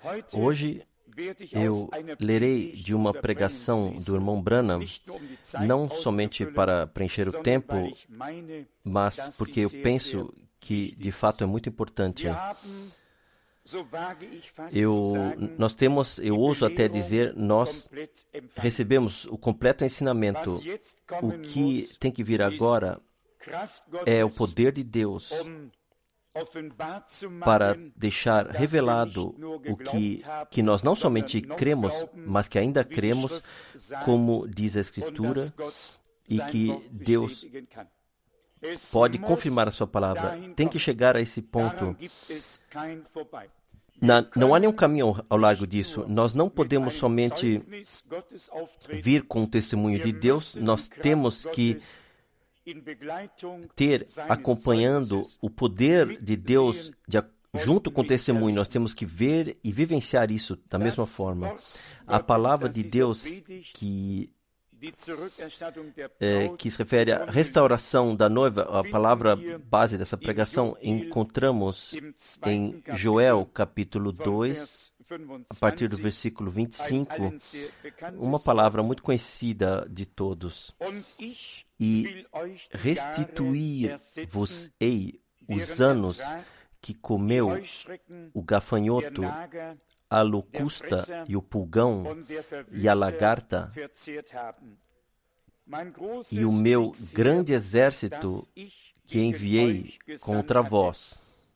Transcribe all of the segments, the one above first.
Hoje eu lerei de uma pregação do irmão Branham, não somente para preencher o tempo, mas porque eu penso que de fato é muito importante. Eu ouso até dizer, nós recebemos o completo ensinamento. O que tem que vir agora é o poder de Deus para deixar revelado o que nós não somente cremos, mas que ainda cremos, como diz a Escritura, e que Deus pode confirmar a sua palavra. Tem que chegar a esse ponto. Não há nenhum caminho ao largo disso. Nós não podemos somente vir com o testemunho de Deus, nós temos que ter acompanhando o poder de Deus junto com o testemunho. Nós temos que ver e vivenciar isso da mesma forma. A palavra de Deus que se refere à restauração da noiva, a palavra base dessa pregação, encontramos em Joel, capítulo 2, a partir do versículo 25, uma palavra muito conhecida de todos. E restituir-vos-ei os anos que comeu o gafanhoto, a locusta e o pulgão e a lagarta, e o meu grande exército que enviei contra vós.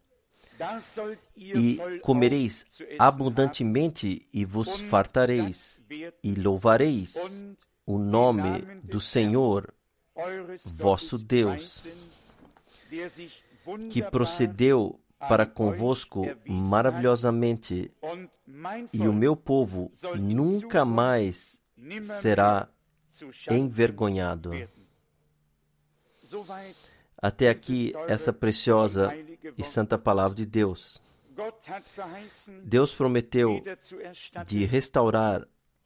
E comereis abundantemente e vos fartareis, e louvareis o nome do Senhor, vosso Deus, que procedeu para convosco maravilhosamente, e o meu povo nunca mais será envergonhado. Até aqui, essa preciosa e santa palavra de Deus. Deus prometeu de restaurar,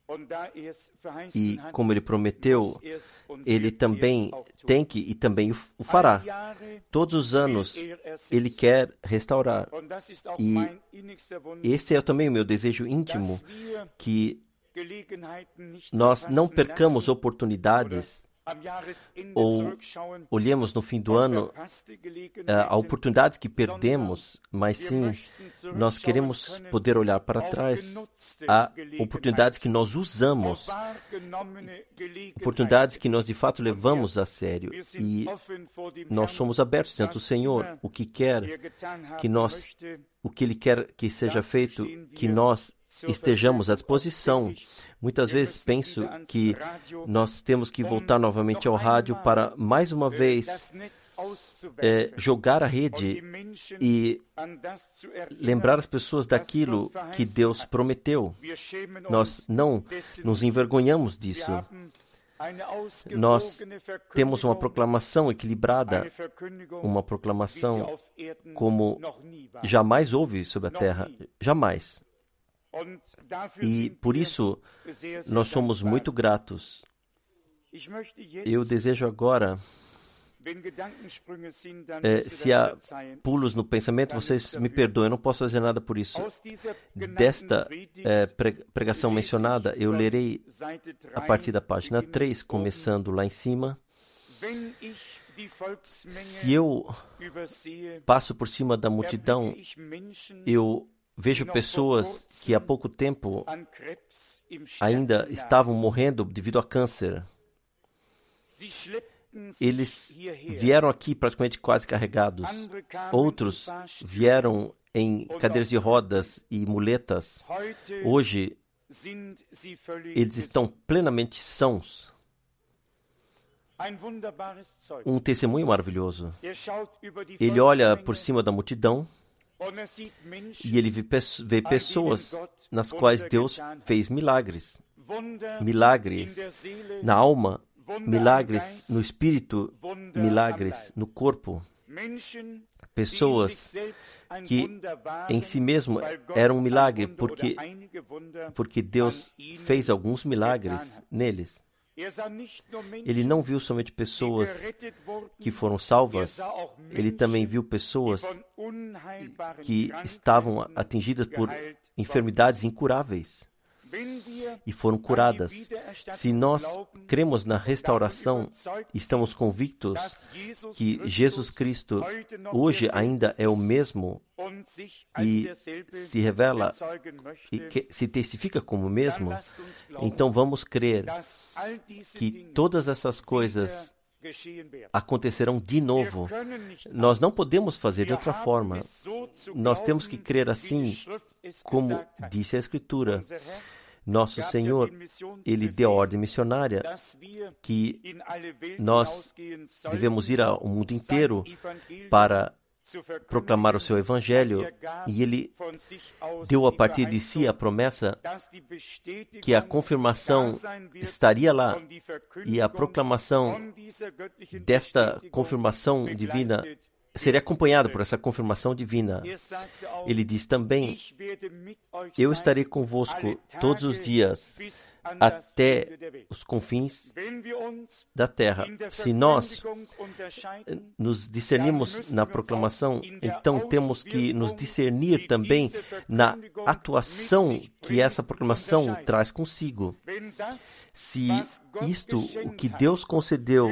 e como Ele prometeu, Ele também tem que e também o fará. Todos os anos Ele quer restaurar. E esse é também o meu desejo íntimo, que nós não percamos oportunidades ou olhemos no fim do ano a oportunidades que perdemos, mas sim, nós queremos poder olhar para trás a oportunidades que nós usamos, oportunidades que nós de fato levamos a sério, e nós somos abertos diante do Senhor, o que Ele quer que seja feito, que nós estejamos à disposição. Muitas vezes penso que nós temos que voltar novamente ao rádio para, mais uma vez, jogar a rede e lembrar as pessoas daquilo que Deus prometeu. Nós não nos envergonhamos disso. Nós temos uma proclamação equilibrada, uma proclamação como jamais houve sobre a terra. Jamais. E por isso nós somos muito gratos. Eu desejo agora, se há pulos no pensamento, vocês me perdoem, eu não posso fazer nada por isso. Desta pregação mencionada, eu lerei a partir da página 3, começando lá em cima. Se eu passo por cima da multidão, eu vejo pessoas que há pouco tempo ainda estavam morrendo devido a câncer. Eles vieram aqui praticamente quase carregados. Outros vieram em cadeiras de rodas e muletas. Hoje, eles estão plenamente sãos. Um testemunho maravilhoso. Ele olha por cima da multidão e ele vê pessoas nas quais Deus fez milagres. Milagres na alma, milagres no espírito, milagres no corpo. Pessoas que em si mesmo eram um milagre porque Deus fez alguns milagres neles. Ele não viu somente pessoas que foram salvas, ele também viu pessoas que estavam atingidas por enfermidades incuráveis e foram curadas. Se nós cremos na restauração, estamos convictos que Jesus Cristo hoje ainda é o mesmo e se revela e se testifica como o mesmo, então vamos crer que todas essas coisas acontecerão de novo. Nós não podemos fazer de outra forma. Nós temos que crer assim, como disse a Escritura. Nosso Senhor, Ele deu a ordem missionária que nós devemos ir ao mundo inteiro para proclamar o seu Evangelho, e Ele deu a partir de si a promessa que a confirmação estaria lá, e a proclamação desta confirmação divina seria acompanhada por essa confirmação divina. Ele diz também: eu estarei convosco todos os dias, até os confins da terra. Se nós nos discernimos na proclamação, então temos que nos discernir também na atuação que essa proclamação traz consigo. Se isto, o que Deus concedeu,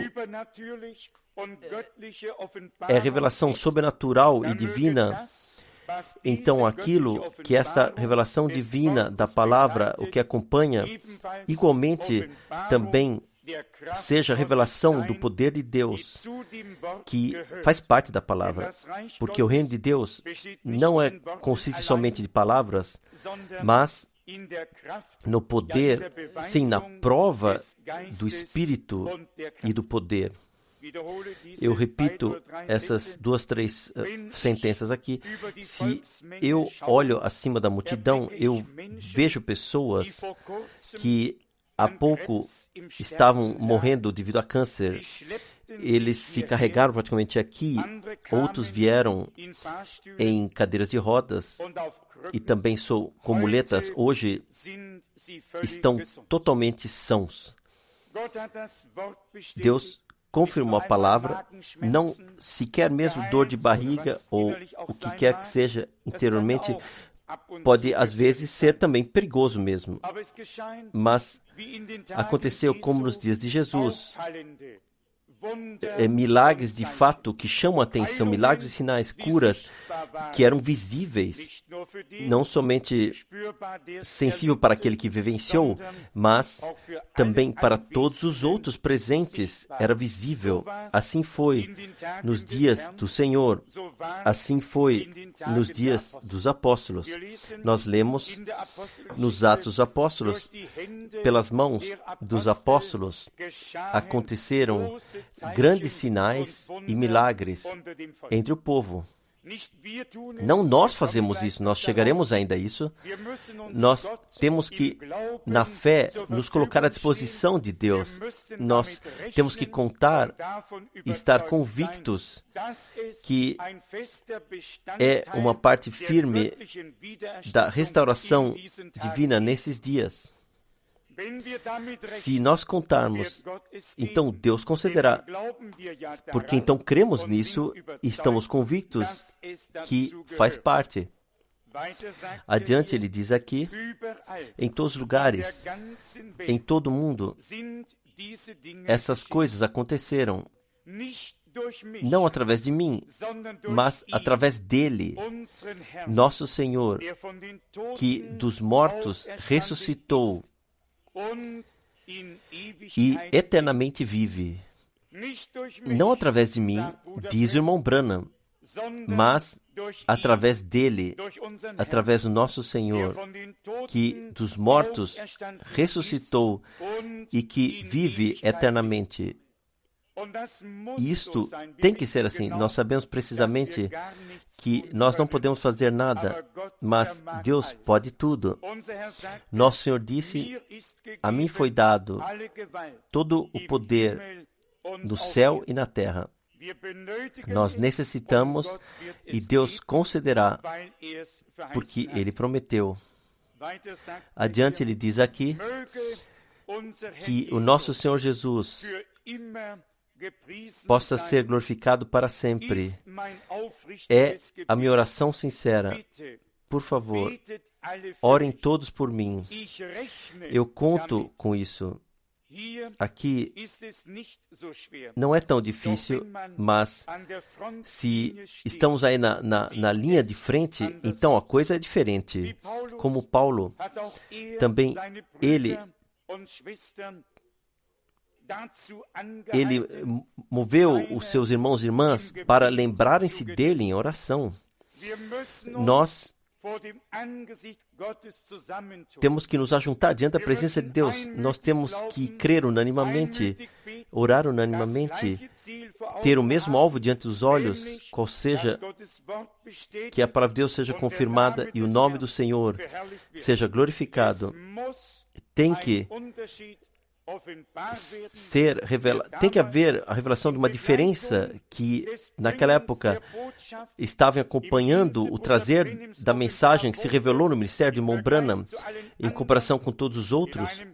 é revelação sobrenatural e divina, então aquilo que esta revelação divina da palavra, o que acompanha, igualmente também seja a revelação do poder de Deus, que faz parte da palavra, porque o reino de Deus não consiste somente de palavras, mas no poder, sim, na prova do Espírito e do poder. Eu repito essas 3 sentenças aqui. Se eu olho acima da multidão, eu vejo pessoas que há pouco estavam morrendo devido a câncer. Eles se carregaram praticamente aqui. Outros vieram em cadeiras de rodas e também com muletas. Hoje estão totalmente sãos. Deus confirmou a palavra, não sequer mesmo dor de barriga ou o que quer que seja interiormente, pode às vezes ser também perigoso mesmo. Mas aconteceu como nos dias de Jesus. Milagres de fato que chamam a atenção, milagres e sinais, curas que eram visíveis, não somente sensível para aquele que vivenciou, mas também para todos os outros presentes, era visível. Assim foi nos dias do Senhor, assim foi nos dias dos apóstolos. Nós lemos nos Atos dos Apóstolos, pelas mãos dos apóstolos aconteceram grandes sinais e milagres entre o povo. Não nós fazemos isso, nós chegaremos ainda a isso. Nós temos que, na fé, nos colocar à disposição de Deus. Nós temos que contar e estar convictos que é uma parte firme da restauração divina nesses dias. Se nós contarmos, então Deus concederá, porque então cremos nisso e estamos convictos que faz parte. Adiante ele diz aqui, em todos os lugares, em todo o mundo, essas coisas aconteceram, não através de mim, mas através dele, nosso Senhor, que dos mortos ressuscitou e eternamente vive. Não através de mim, diz o irmão Branham, mas através dele, através do nosso Senhor, que dos mortos ressuscitou e que vive eternamente. Isto tem que ser assim. Nós sabemos precisamente que nós não podemos fazer nada, mas Deus pode tudo. Nosso Senhor disse: a mim foi dado todo o poder no céu e na terra. Nós necessitamos e Deus concederá, porque Ele prometeu. Adiante ele diz aqui: que o nosso Senhor Jesus possa ser glorificado para sempre. É a minha oração sincera. Por favor, orem todos por mim. Eu conto com isso. Aqui não é tão difícil, mas se estamos aí na linha de frente, então a coisa é diferente. Como Paulo, também ele moveu os seus irmãos e irmãs para lembrarem-se dele em oração. Nós temos que nos ajuntar diante da presença de Deus. Nós temos que crer unanimamente, orar unanimamente, ter o mesmo alvo diante dos olhos, qual seja que a palavra de Deus seja confirmada e o nome do Senhor seja glorificado. Tem que tem que haver a revelação de uma diferença que naquela época estavam acompanhando o trazer da mensagem que se revelou no ministério de Mon Branham em comparação com todos os outros,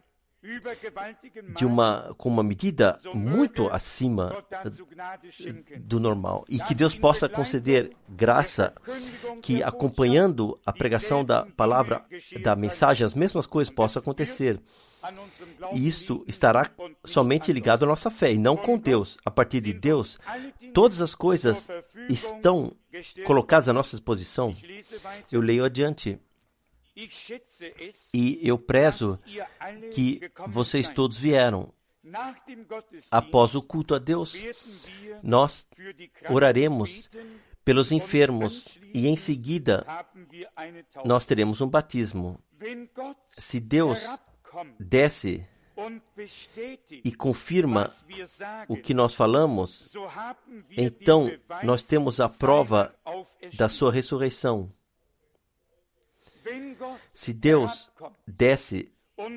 com uma medida muito acima do normal. E que Deus possa conceder graça que, acompanhando a pregação da palavra, da mensagem, as mesmas coisas possam acontecer. E isto estará somente ligado à nossa fé, e não com Deus. A partir de Deus, todas as coisas estão colocadas à nossa disposição. Eu leio adiante. E eu prezo que vocês todos vieram. Após o culto a Deus, nós oraremos pelos enfermos e em seguida nós teremos um batismo. Se Deus desce e confirma o que nós falamos, então nós temos a prova da sua ressurreição. Se Deus desce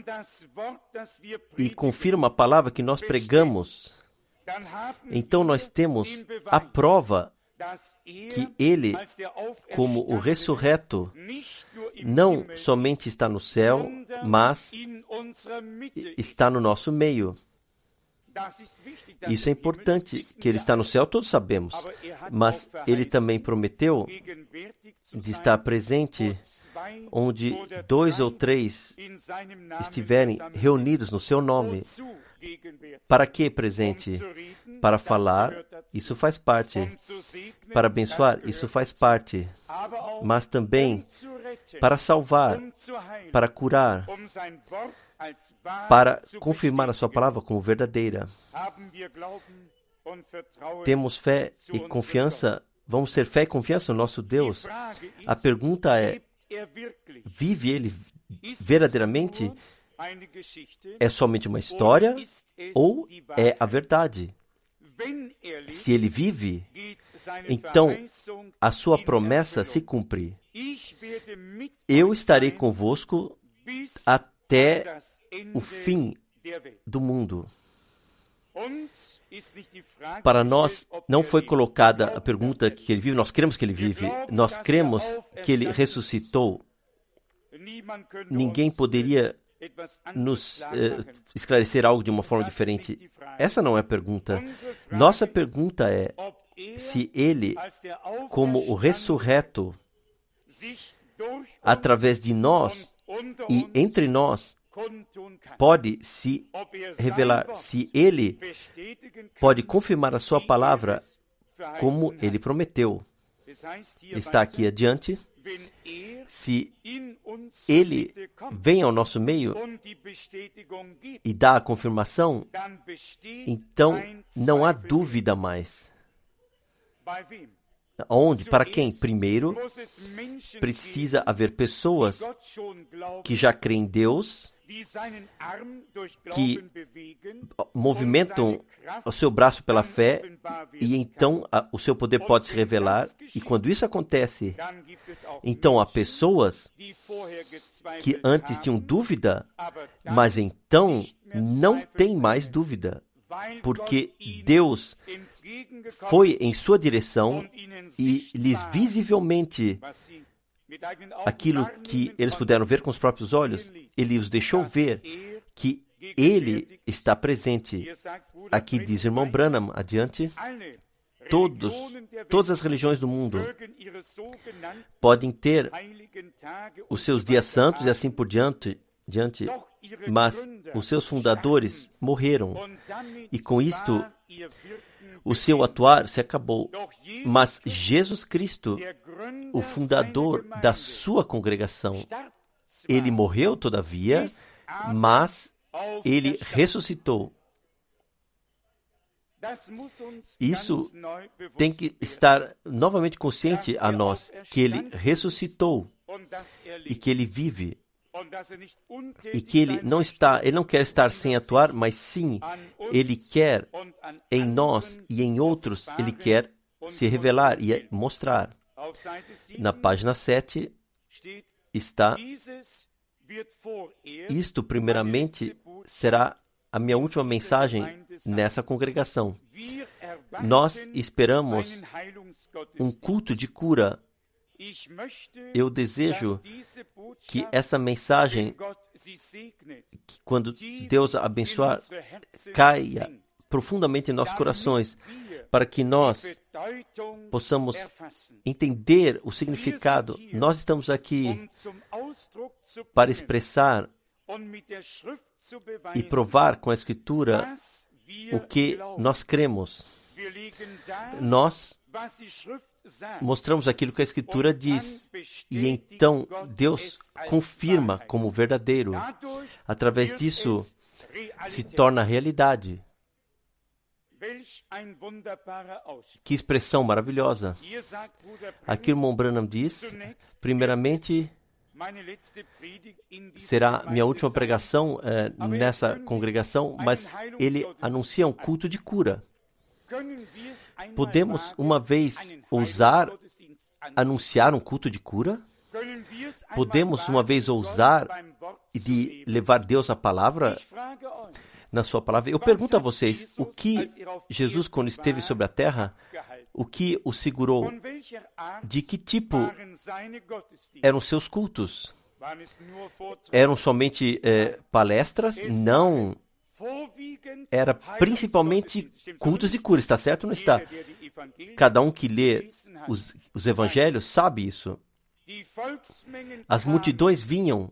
e confirma a palavra que nós pregamos, então nós temos a prova que Ele, como o ressurreto, não somente está no céu, mas está no nosso meio. Isso é importante, que Ele está no céu, todos sabemos, mas Ele também prometeu de estar presente onde 2 ou 3 estiverem reunidos no seu nome. Para que presente? Para falar, isso faz parte. Para abençoar, isso faz parte. Mas também para salvar, para curar, para confirmar a sua palavra como verdadeira. Temos fé e confiança, vamos ter fé e confiança no nosso Deus. A pergunta é, vive Ele verdadeiramente? É somente uma história ou é a verdade? Se Ele vive, então a sua promessa se cumpre. Eu estarei convosco até o fim do mundo. Para nós não foi colocada a pergunta que Ele vive, nós cremos que Ele vive, nós cremos que Ele ressuscitou. Ninguém poderia nos esclarecer algo de uma forma diferente. Essa não é a pergunta. Nossa pergunta é se Ele, como o ressurreto, através de nós e entre nós, pode se revelar, se Ele pode confirmar a sua palavra como Ele prometeu. Está aqui adiante. Se Ele vem ao nosso meio e dá a confirmação, então não há dúvida mais. Onde? Para quem? Primeiro, precisa haver pessoas que já creem em Deus, que movimentam o seu braço pela fé e então o seu poder pode se revelar. E quando isso acontece, então há pessoas que antes tinham dúvida, mas então não tem mais dúvida, porque Deus foi em sua direção e lhes visivelmente aquilo que eles puderam ver com os próprios olhos, Ele os deixou ver que Ele está presente. Aqui diz o irmão Branham, adiante, todas as religiões do mundo podem ter os seus dias santos e assim por diante, mas os seus fundadores morreram. E com isto, o seu atuar se acabou. Mas Jesus Cristo, o fundador da sua congregação, ele morreu todavia, mas ele ressuscitou. Isso tem que estar novamente consciente a nós, que ele ressuscitou e que ele vive. E que ele não quer estar sem atuar, mas sim, ele quer em nós e em outros, ele quer se revelar e mostrar. Na página 7 está: isto primeiramente será a minha última mensagem nessa congregação. Nós esperamos um culto de cura. Eu desejo que essa mensagem, que quando Deus a abençoar, caia profundamente em nossos corações, para que nós possamos entender o significado. Nós estamos aqui para expressar e provar com a Escritura o que nós cremos. Nós mostramos aquilo que a Escritura diz, e então Deus confirma como verdadeiro. Através disso, se torna realidade. Que expressão maravilhosa! Aqui o irmão Branham diz, primeiramente, será minha última pregação nessa congregação, mas ele anuncia um culto de cura. Podemos uma vez ousar anunciar um culto de cura? Podemos uma vez ousar de levar Deus a palavra, na sua palavra? Eu pergunto a vocês, o que Jesus, quando esteve sobre a terra, o que o segurou? De que tipo eram seus cultos? Eram somente palestras? Não. Era principalmente cultos de cura, está certo ou não está? Cada um que lê os evangelhos sabe isso. As multidões vinham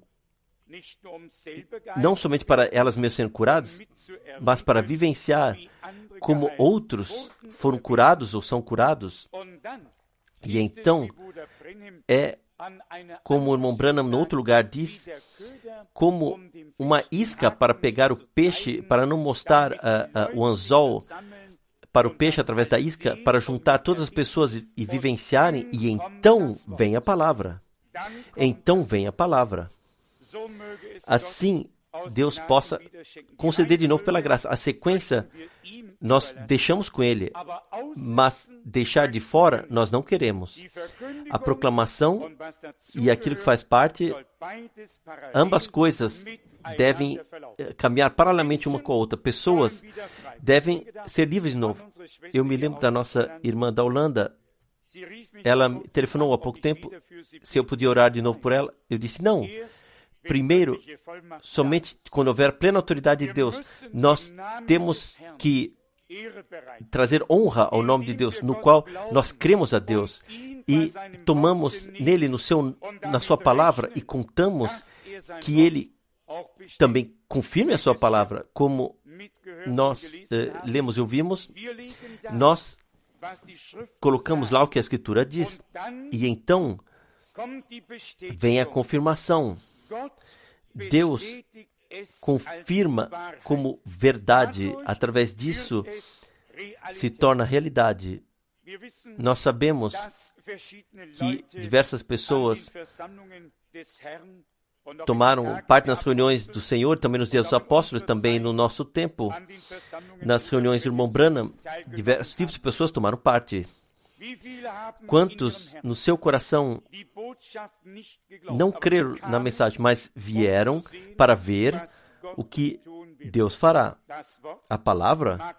não somente para elas mesmas serem curadas, mas para vivenciar como outros foram curados ou são curados. E então, como o irmão Branham no outro lugar diz, como uma isca para pegar o peixe, para não mostrar o anzol para o peixe através da isca, para juntar todas as pessoas e vivenciarem, e então vem a palavra. Então vem a palavra. Assim, Deus possa conceder de novo pela graça. A sequência, nós deixamos com Ele, mas deixar de fora, nós não queremos. A proclamação e aquilo que faz parte, ambas coisas devem caminhar paralelamente uma com a outra. Pessoas devem ser livres de novo. Eu me lembro da nossa irmã da Holanda. Ela me telefonou há pouco tempo se eu podia orar de novo por ela. Eu disse não. Primeiro, somente quando houver plena autoridade de Deus, nós temos que trazer honra ao nome de Deus, no qual nós cremos a Deus e tomamos nele, na sua palavra, e contamos que ele também confirme a sua palavra, como nós lemos e ouvimos. Nós colocamos lá o que a Escritura diz, e então vem a confirmação. Deus confirma como verdade. Através disso, se torna realidade. Nós sabemos que diversas pessoas tomaram parte nas reuniões do Senhor, também nos dias dos apóstolos, também no nosso tempo, nas reuniões do irmão Branham, diversos tipos de pessoas tomaram parte. Quantos no seu coração não creram na mensagem, mas vieram para ver o que Deus fará? A palavra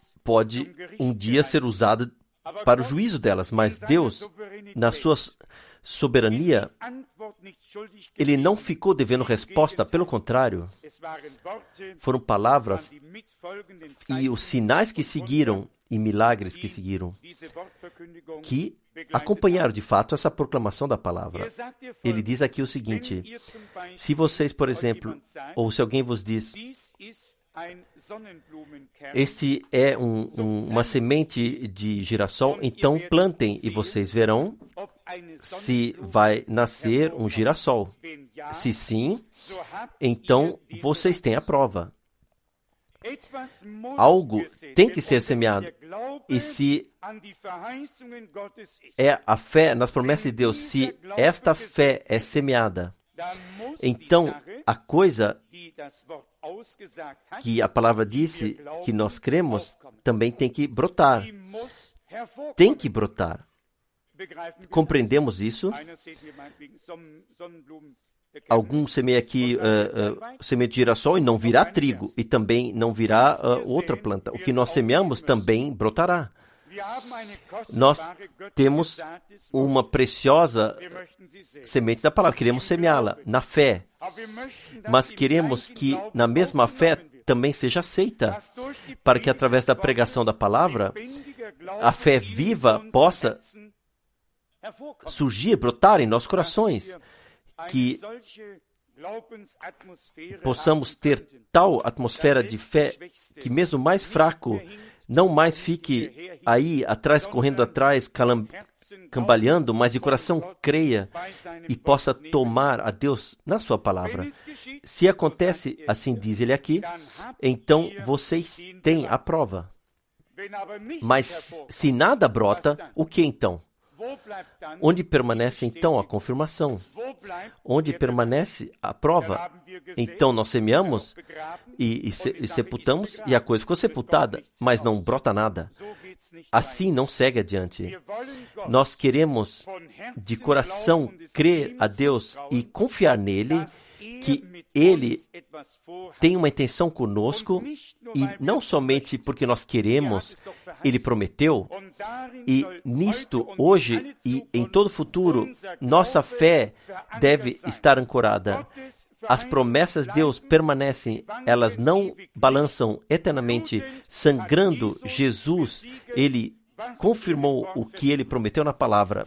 pode um dia ser usada para o juízo delas, mas Deus, na sua soberania, ele não ficou devendo resposta, pelo contrário, foram palavras e os sinais que seguiram e milagres que seguiram, que acompanharam de fato essa proclamação da palavra. Ele diz aqui o seguinte: se vocês, por exemplo, ou se alguém vos diz, este é uma semente de girassol, então plantem e vocês verão se vai nascer um girassol. Se sim, então vocês têm a prova. Algo tem que ser semeado. E se é a fé nas promessas de Deus, se esta fé é semeada, então a coisa que a palavra disse que nós cremos também tem que brotar. Tem que brotar. Compreendemos isso? Algum semeia aqui semeia de girassol e não virá trigo, e também não virá outra planta. O que nós semeamos também brotará. Nós temos uma preciosa semente da palavra, queremos semeá-la na fé, mas queremos que na mesma fé também seja aceita, para que através da pregação da palavra, a fé viva possa surgir, brotar em nossos corações, que possamos ter tal atmosfera de fé que mesmo o mais fraco não mais fique aí atrás, correndo atrás, cambaleando, mas de coração creia e possa tomar a Deus na sua palavra. Se acontece, assim diz ele aqui, então vocês têm a prova. Mas se nada brota, o que então? Onde permanece então a confirmação? Onde permanece a prova? Então nós semeamos e sepultamos, e a coisa ficou sepultada, mas não brota nada. Assim não segue adiante. Nós queremos de coração crer a Deus e confiar nele, que Ele tem uma intenção conosco, e não somente porque nós queremos, Ele prometeu, e nisto, hoje e em todo o futuro, nossa fé deve estar ancorada. As promessas de Deus permanecem, elas não balançam eternamente, sangrando. Jesus, Ele confirmou o que Ele prometeu na palavra.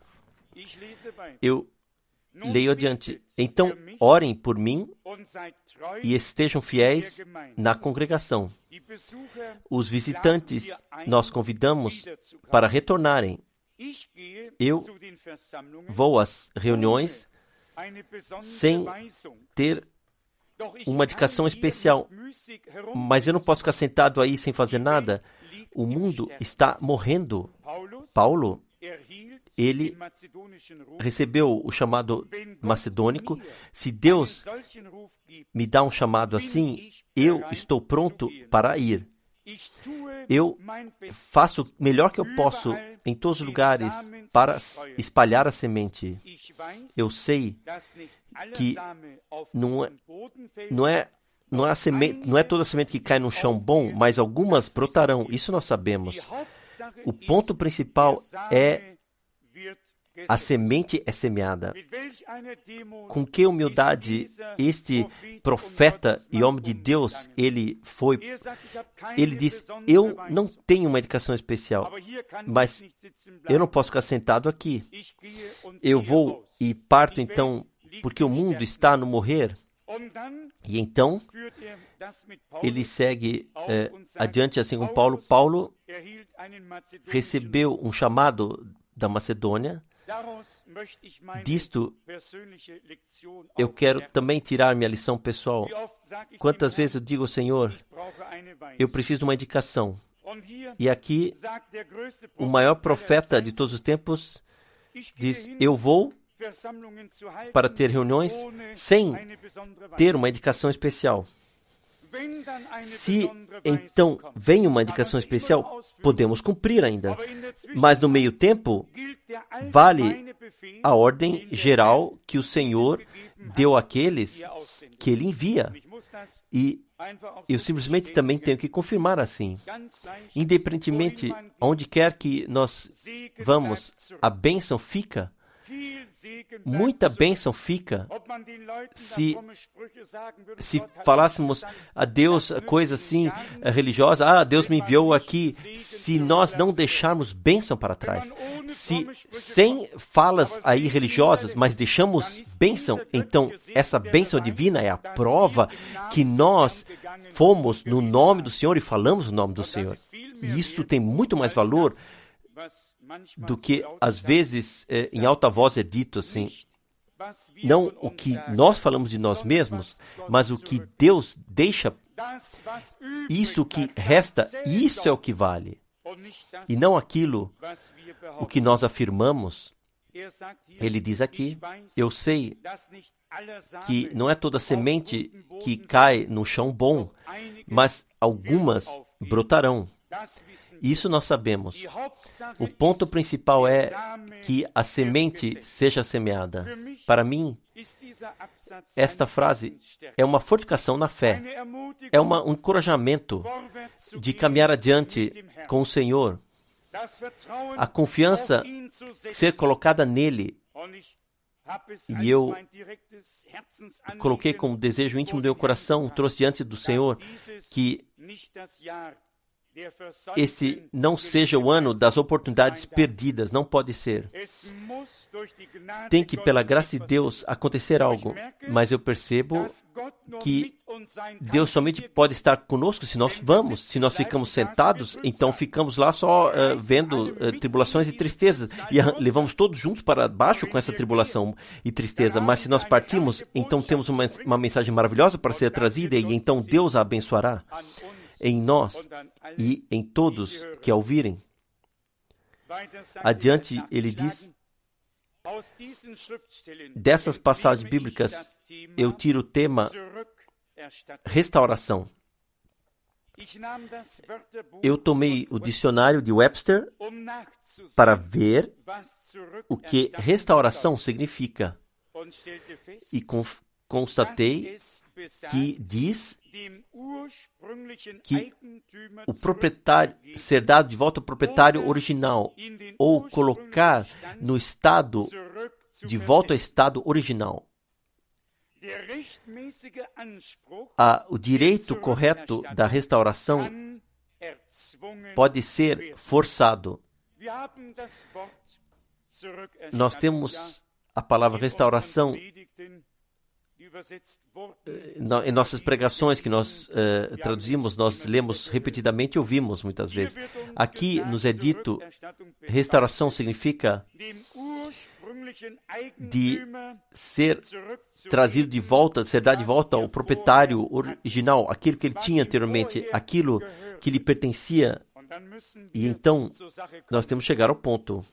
Eu leio adiante. Então, orem por mim e estejam fiéis na congregação. Os visitantes nós convidamos para retornarem. Eu vou às reuniões sem ter uma indicação especial, mas eu não posso ficar sentado aí sem fazer nada. O mundo está morrendo. Paulo, ele recebeu o chamado macedônico. Se Deus me dá um chamado assim, eu estou pronto para ir. Eu faço o melhor que eu posso em todos os lugares para espalhar a semente. Eu sei que não é toda a semente que cai no chão bom, mas algumas brotarão. Isso nós sabemos. O ponto principal é a semente é semeada. Com que humildade este profeta e homem de Deus, ele diz, eu não tenho uma indicação especial, mas eu não posso ficar sentado aqui. Eu vou e parto então, porque o mundo está no morrer. E então, ele segue adiante assim com Paulo. Paulo recebeu um chamado da Macedônia. Disto, eu quero também tirar minha lição pessoal. Quantas vezes eu digo ao Senhor, eu preciso de uma indicação. E aqui, o maior profeta de todos os tempos diz, eu vou para ter reuniões sem ter uma indicação especial. Se então vem uma indicação especial, podemos cumprir ainda. Mas no meio tempo, vale a ordem geral que o Senhor deu àqueles que Ele envia. E eu simplesmente também tenho que confirmar assim. Independentemente, onde quer que nós vamos, a bênção fica. muita bênção fica se falássemos a Deus coisa assim religiosa, Deus me enviou aqui, se nós não deixarmos bênção para trás. Se sem falas aí religiosas, mas deixamos bênção, então essa bênção divina é a prova que nós fomos no nome do Senhor e falamos no nome do Senhor. E isso tem muito mais valor do que, às vezes, em alta voz é dito assim, não o que nós falamos de nós mesmos, mas o que Deus deixa, isso que resta, isso é o que vale. E não aquilo, o que nós afirmamos. Ele diz aqui, eu sei que não é toda semente que cai no chão bom, mas algumas brotarão. Isso nós sabemos. O ponto principal é que a semente seja semeada. Para mim, esta frase é uma fortificação na fé. É um encorajamento de caminhar adiante com o Senhor. A confiança ser colocada nele. E eu coloquei como desejo íntimo do meu coração, trouxe diante do Senhor, que esse não seja o ano das oportunidades perdidas, não pode ser. Tem que, pela graça de Deus, acontecer algo, mas eu percebo que Deus somente pode estar conosco se nós vamos. Se nós ficamos sentados, então ficamos lá só vendo tribulações e tristezas, e levamos todos juntos para baixo com essa tribulação e tristeza. Mas se nós partimos, então temos uma mensagem maravilhosa para ser trazida, e então Deus a abençoará em nós e em todos que a ouvirem. Adiante, ele diz, dessas passagens bíblicas, eu tiro o tema restauração. Eu tomei o dicionário de Webster para ver o que restauração significa. E constatei que diz que o proprietário ser dado de volta ao proprietário original, ou colocar no estado, de volta ao estado original. O direito correto da restauração pode ser forçado. Nós temos a palavra restauração em nossas pregações que nós traduzimos, nós lemos repetidamente e ouvimos muitas vezes. Aqui nos é dito, restauração significa de ser trazido de volta, ser dado de volta ao proprietário original, aquilo que ele tinha anteriormente, aquilo que lhe pertencia. E então, nós temos que chegar ao ponto.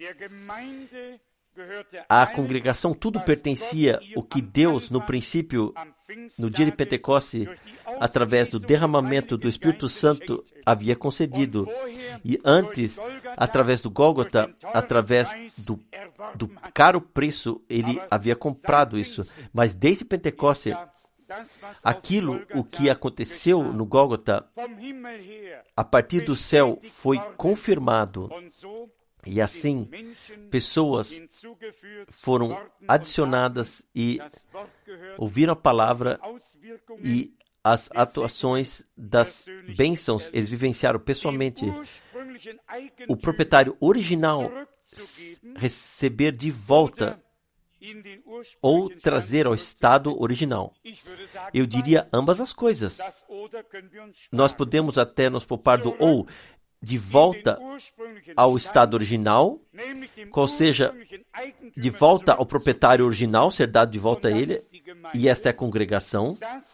A congregação, tudo pertencia o que Deus, no princípio, no dia de Pentecoste, através do derramamento do Espírito Santo, havia concedido. E antes, através do Gólgota, através do caro preço, ele havia comprado isso. Mas desde Pentecoste, aquilo, o que aconteceu no Gólgota, a partir do céu, foi confirmado. E assim, pessoas foram adicionadas e ouviram a palavra, e as atuações das bênçãos eles vivenciaram pessoalmente. O proprietário original receber de volta ou trazer ao estado original. Eu diria ambas as coisas. Nós podemos até nos poupar do ou, de volta ao estado original, qual seja, de volta ao proprietário original, ser dado de volta a ele, e esta é a congregação.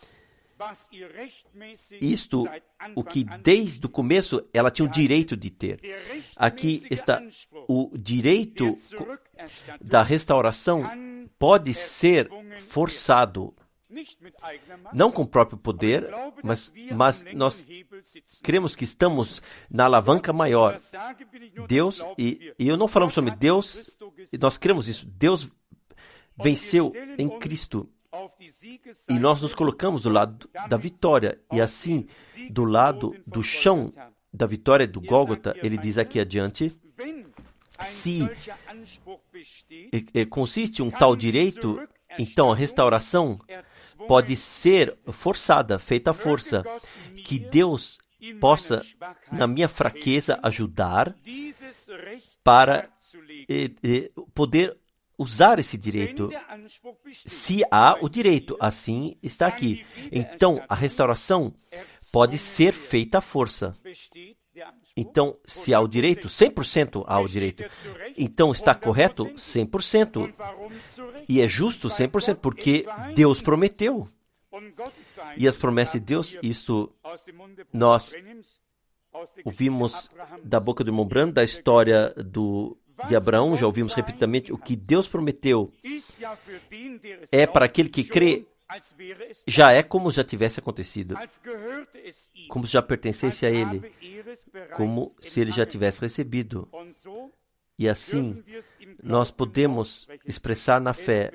Isto, o que desde o começo ela tinha o direito de ter. Aqui está o direito da restauração, pode ser forçado. Não com o próprio poder, mas nós cremos que estamos na alavanca maior. Deus, e eu não falamos sobre Deus, nós cremos isso. Deus venceu em Cristo. E nós nos colocamos do lado da vitória. E assim, do lado do chão da vitória do Gólgota, ele diz aqui adiante, se consiste um tal direito, então a restauração pode ser forçada, feita à força. Que Deus possa, na minha fraqueza, ajudar para poder usar esse direito. Se há o direito, assim está aqui. Então, a restauração pode ser feita à força. Então, se há o direito, 100% há o direito. Então, está correto? 100%. E é justo 100%, porque Deus prometeu. E as promessas de Deus, isso nós ouvimos da boca do irmão Branham, da história de Abraão, já ouvimos repetidamente, o que Deus prometeu é para aquele que crê, já é como já tivesse acontecido, como se já pertencesse a ele, como se ele já tivesse recebido. E assim, nós podemos expressar na fé,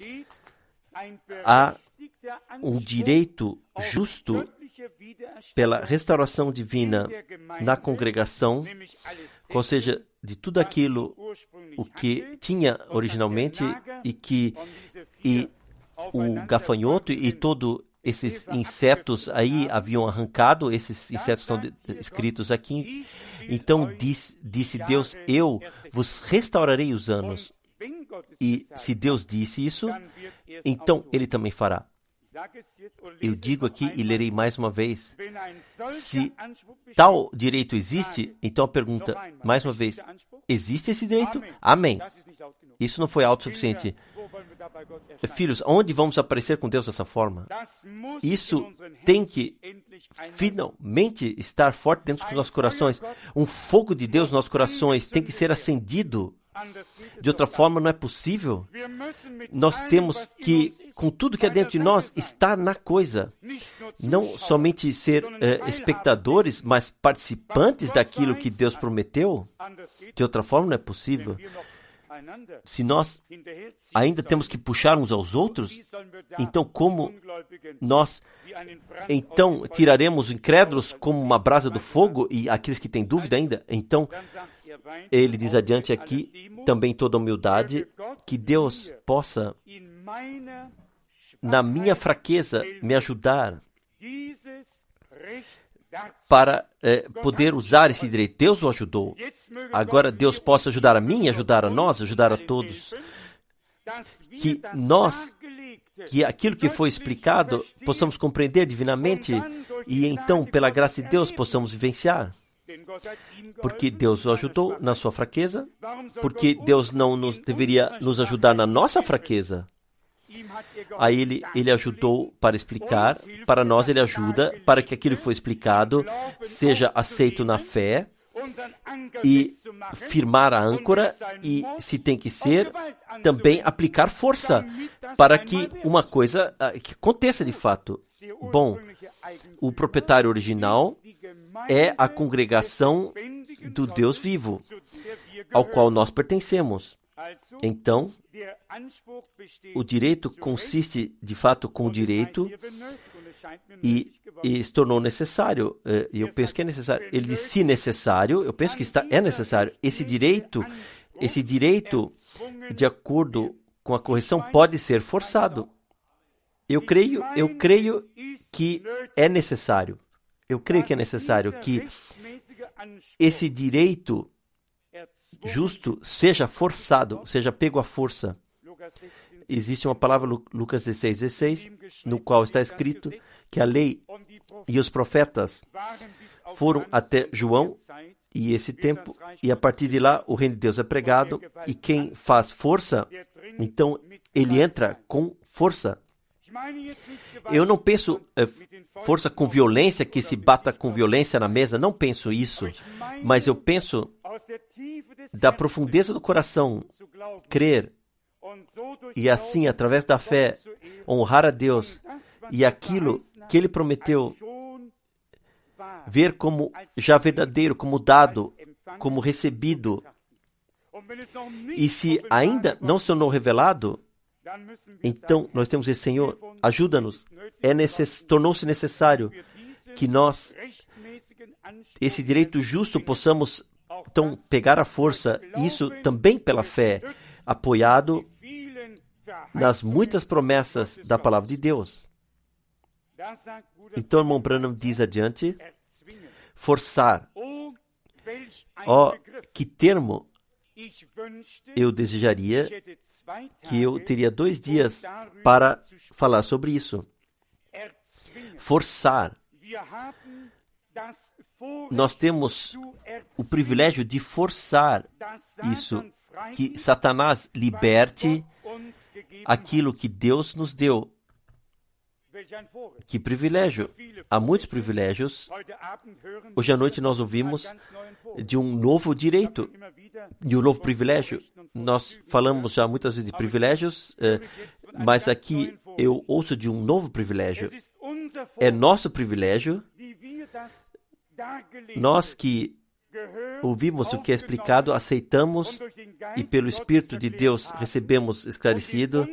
há um direito justo pela restauração divina na congregação, ou seja, de tudo aquilo o que tinha originalmente e o gafanhoto e todos esses insetos aí haviam arrancado, esses insetos estão escritos aqui. Então disse Deus, eu vos restaurarei os anos. E se Deus disse isso, então Ele também fará. Eu digo aqui e lerei mais uma vez. Se tal direito existe, então a pergunta, mais uma vez, existe esse direito? Amém. Isso não foi autossuficiente. Filhos, onde vamos aparecer com Deus dessa forma? Isso tem que finalmente estar forte dentro dos nossos corações. Um fogo de Deus nos nossos corações tem que ser acendido. De outra forma, não é possível. Nós temos que, com tudo que é dentro de nós, estar na coisa. Não somente ser espectadores, mas participantes daquilo que Deus prometeu. De outra forma, não é possível. Se nós ainda temos que puxar uns aos outros, então como nós então tiraremos os incrédulos como uma brasa do fogo e aqueles que têm dúvida ainda? Então, ele diz adiante aqui, também toda humildade, que Deus possa, na minha fraqueza, me ajudar para poder usar esse direito. Deus o ajudou. Agora Deus possa ajudar a mim, ajudar a nós, ajudar a todos. Que aquilo que foi explicado, possamos compreender divinamente e então, pela graça de Deus, possamos vivenciar. Porque Deus o ajudou na sua fraqueza, porque Deus não deveria nos ajudar na nossa fraqueza. Aí ele ajudou para explicar, para nós ele ajuda para que aquilo que foi explicado seja aceito na fé e firmar a âncora e, se tem que ser, também aplicar força para que uma coisa que aconteça de fato. Bom, o proprietário original é a congregação do Deus vivo, ao qual nós pertencemos. Então, o direito consiste, de fato, com o direito e se tornou necessário. E eu penso que é necessário. Ele diz, se necessário, eu penso que é necessário. Esse direito, de acordo com a correção, pode ser forçado. Eu creio que é necessário. Eu creio que é necessário que esse direito justo seja forçado, seja pego à força. Existe uma palavra, Lucas 16:16, no qual está escrito que a lei e os profetas foram até João e esse tempo, e a partir de lá o reino de Deus é pregado, e quem faz força, então ele entra com força. Eu não penso força com violência, que se bata com violência na mesa, não penso isso, mas eu penso da profundeza do coração, crer, e assim, através da fé, honrar a Deus, e aquilo que Ele prometeu, ver como já verdadeiro, como dado, como recebido. E se ainda não se tornou revelado, então nós temos esse Senhor, ajuda-nos. Tornou-se necessário que nós, esse direito justo, possamos então pegar a força, isso também pela fé, apoiado nas muitas promessas da palavra de Deus. Então, o irmão Branham diz adiante, forçar. Que termo eu desejaria que eu teria 2 dias para falar sobre isso. Forçar. Nós temos o privilégio de forçar isso, que Satanás liberte aquilo que Deus nos deu. Que privilégio! Há muitos privilégios. Hoje à noite nós ouvimos de um novo direito, de um novo privilégio. Nós falamos já muitas vezes de privilégios, mas aqui eu ouço de um novo privilégio. É nosso privilégio. Nós que ouvimos o que é explicado, aceitamos e pelo Espírito de Deus recebemos esclarecido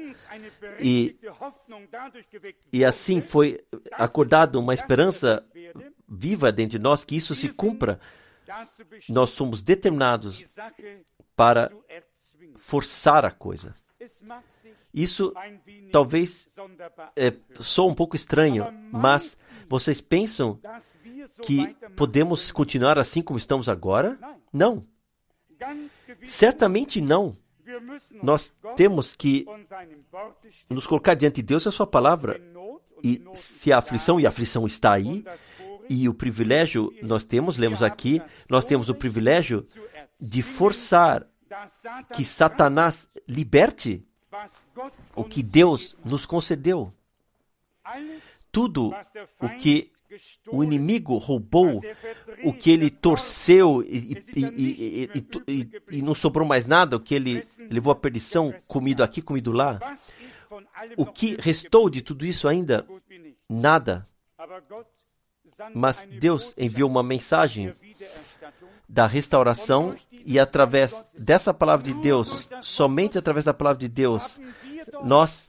e assim foi acordado uma esperança viva dentro de nós que isso se cumpra. Nós somos determinados para forçar a coisa. Isso talvez soe um pouco estranho, mas vocês pensam que podemos continuar assim como estamos agora? Não. Certamente não. Nós temos que nos colocar diante de Deus e a sua palavra. E se a aflição, e a aflição está aí, e o privilégio nós temos, lemos aqui, nós temos o privilégio de forçar que Satanás liberte o que Deus nos concedeu. Tudo o que o inimigo roubou, o que ele torceu e não sobrou mais nada, o que ele levou à perdição, comido aqui, comido lá. O que restou de tudo isso ainda? Nada. Mas Deus enviou uma mensagem da restauração e através dessa palavra de Deus, somente através da palavra de Deus, nós,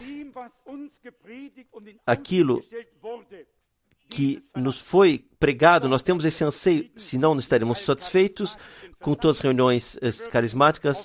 aquilo que nos foi pregado, nós temos esse anseio, senão não estaremos satisfeitos com todas as reuniões carismáticas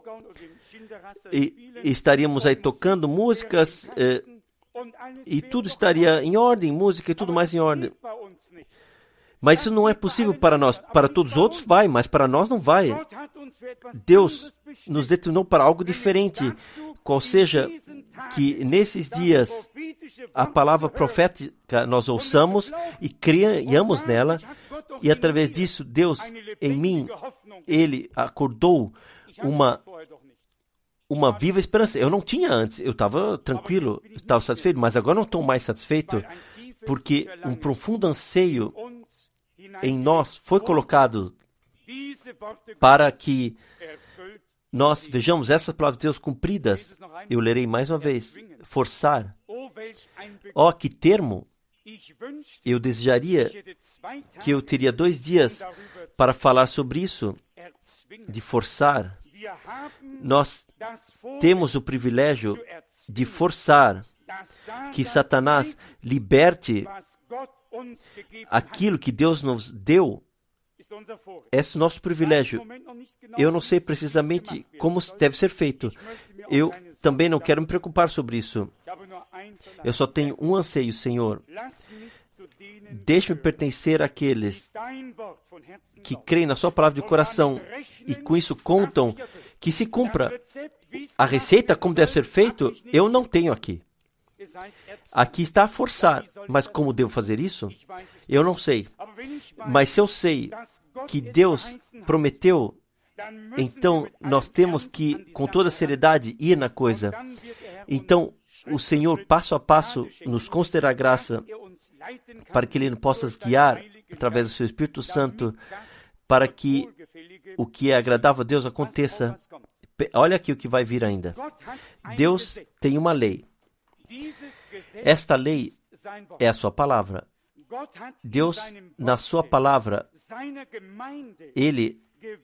e estaríamos aí tocando músicas e tudo estaria em ordem, música e tudo mais em ordem. Mas isso não é possível para nós. Para todos os outros vai, mas para nós não vai. Deus nos determinou para algo diferente, qual seja que nesses dias a palavra profética nós ouçamos e creiamos nela, e através disso Deus em mim, Ele acordou uma viva esperança. Eu não tinha antes, eu estava tranquilo, estava satisfeito, mas agora não estou mais satisfeito, porque um profundo anseio em nós foi colocado para que nós vejamos essas palavras de Deus cumpridas. Eu lerei mais uma vez. Forçar. Que termo! Eu desejaria que eu teria 2 dias para falar sobre isso, de forçar. Nós temos o privilégio de forçar que Satanás liberte aquilo que Deus nos deu. Esse é o nosso privilégio. Eu não sei precisamente como deve ser feito. Eu também não quero me preocupar sobre isso. Eu só tenho um anseio, Senhor. Deixe-me pertencer àqueles que creem na sua palavra de coração e com isso contam que se cumpra. A receita, como deve ser feito, eu não tenho aqui. Aqui está a forçar, mas como devo fazer isso? Eu não sei. Mas se eu sei que Deus prometeu, então nós temos que, com toda seriedade, ir na coisa. Então, o Senhor, passo a passo, nos concederá graça para que Ele nos possa guiar através do Seu Espírito Santo, para que o que é agradável a Deus aconteça. Olha aqui o que vai vir ainda. Deus tem uma lei. Esta lei é a sua palavra. Deus, na sua palavra, Ele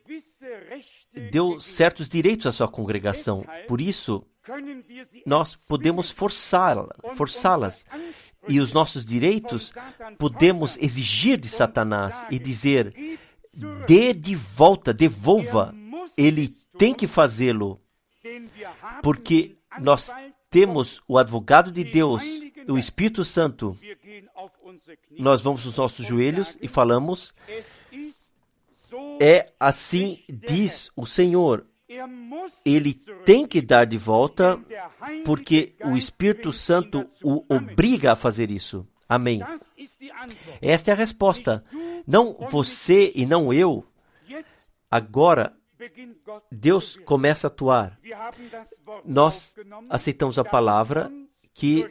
deu certos direitos à sua congregação. Por isso, nós podemos forçá-las. E os nossos direitos podemos exigir de Satanás e dizer, dê de volta, devolva. Ele tem que fazê-lo. porque nós temos o advogado de Deus, o Espírito Santo. Nós vamos nos nossos joelhos e falamos: é assim diz o Senhor. Ele tem que dar de volta, porque o Espírito Santo o obriga a fazer isso. Amém. Esta é a resposta. Não você e não eu. Agora, Deus começa a atuar. Nós aceitamos a palavra que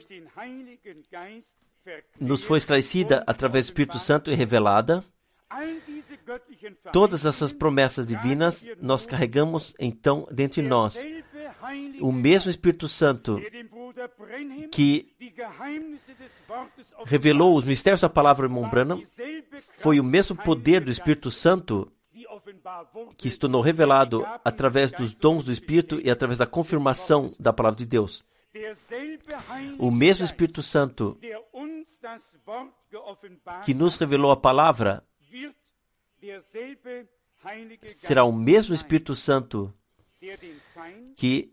nos foi esclarecida através do Espírito Santo e revelada. Todas essas promessas divinas nós carregamos então dentro de nós. O mesmo Espírito Santo que revelou os mistérios da palavra ao irmão Branham foi o mesmo poder do Espírito Santo que se tornou revelado através dos dons do Espírito e através da confirmação da palavra de Deus. O mesmo Espírito Santo que nos revelou a palavra será o mesmo Espírito Santo que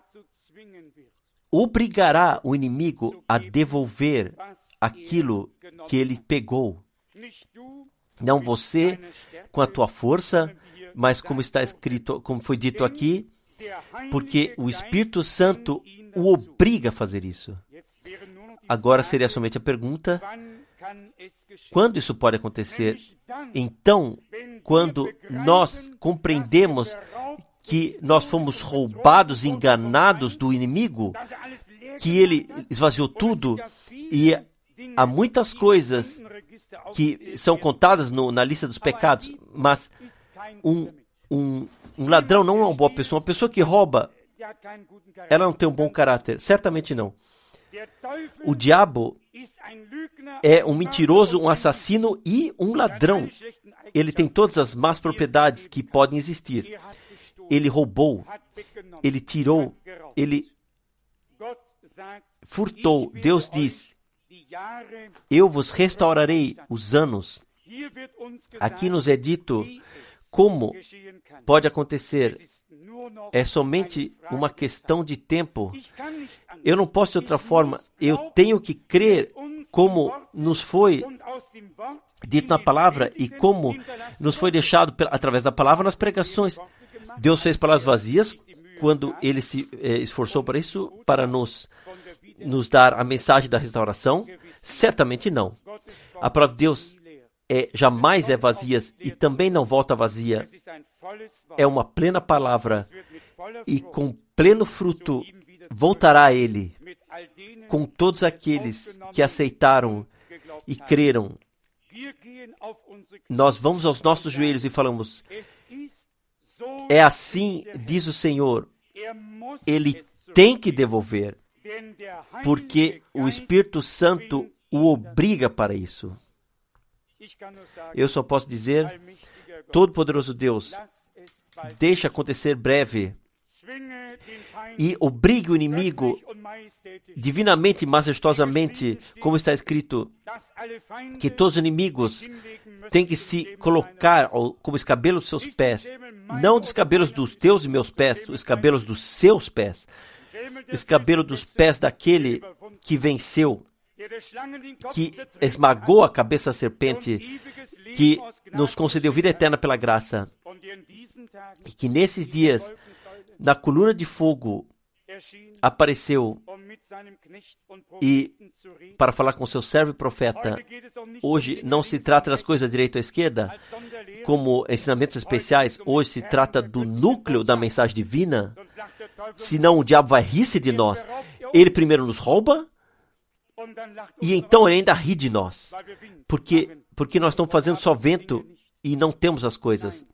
obrigará o inimigo a devolver aquilo que ele pegou. Não você com a tua força, mas como está escrito, como foi dito aqui, porque o Espírito Santo o obriga a fazer isso. Agora seria somente a pergunta: quando isso pode acontecer? Então, quando nós compreendemos que nós fomos roubados, enganados do inimigo, que ele esvaziou tudo, e há muitas coisas que são contadas na lista dos pecados, mas um ladrão não é uma boa pessoa. Uma pessoa que rouba, ela não tem um bom caráter. Certamente não. O diabo é um mentiroso, um assassino e um ladrão. Ele tem todas as más propriedades que podem existir. Ele roubou, ele tirou, ele furtou. Deus diz: eu vos restaurarei os anos. Aqui nos é dito como pode acontecer. É somente uma questão de tempo. Eu não posso de outra forma. Eu tenho que crer como nos foi dito na palavra e como nos foi deixado através da palavra nas pregações. Deus fez palavras vazias quando Ele se esforçou para isso, para nos dar a mensagem da restauração? Certamente não. A palavra de Deus jamais é vazia e também não volta vazia. É uma plena palavra e com pleno fruto voltará a Ele, com todos aqueles que aceitaram e creram. Nós vamos aos nossos joelhos e falamos: é assim, diz o Senhor, Ele tem que devolver, porque o Espírito Santo o obriga para isso. Eu só posso dizer: Todo-Poderoso Deus, deixa acontecer breve e obrigue o inimigo divinamente e majestosamente, como está escrito, que todos os inimigos têm que se colocar como escabelos dos seus pés, não dos cabelos dos teus e meus pés, os cabelos dos seus pés, escabelo dos pés daquele que venceu, que esmagou a cabeça da serpente, que nos concedeu vida eterna pela graça, e que nesses dias, na coluna de fogo, apareceu e para falar com seu servo e profeta. Hoje não se trata das coisas da direita ou esquerda, como ensinamentos especiais. Hoje se trata do núcleo da mensagem divina. Senão o diabo vai rir-se de nós. Ele primeiro nos rouba e então ele ainda ri de nós. Porque nós estamos fazendo só vento e não temos as coisas.